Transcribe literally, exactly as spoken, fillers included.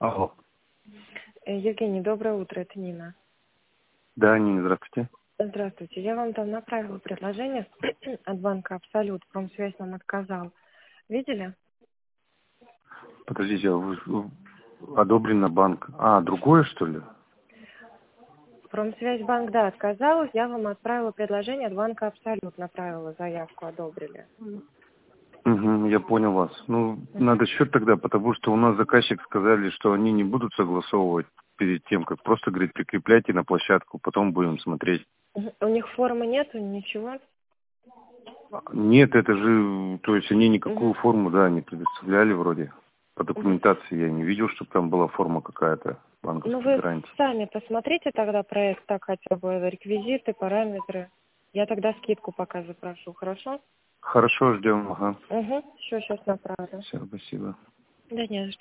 Алло. Э, Евгений, доброе утро, это Нина. Да, Нина, здравствуйте. Здравствуйте. Я вам там направила предложение от банка Абсолют. Промсвязь нам отказал. Видели? Подождите, а вы, вы- одобрено банк. А, другое, что ли? Промсвязь банк, да, отказалась. Я вам отправила предложение от банка Абсолют. Направила заявку, одобрили. Угу, я понял вас. Ну, Мгм. надо счет тогда, потому что у нас заказчик сказали, что они не будут согласовывать перед тем, как просто, говорит, прикрепляйте на площадку, потом будем смотреть. Мгм. У них формы нету, ничего? Нет, это же, то есть они никакую Мгм. форму, да, не предоставляли вроде. По Мгм. документации я не видел, чтобы там была форма какая-то Ну, банковской вы гарантии. сами посмотрите тогда проект, так хотя бы реквизиты, параметры. Я тогда скидку пока запрошу, хорошо? Хорошо, ждем, ага. Угу. Все, сейчас направлю. Все, спасибо. Да не за что.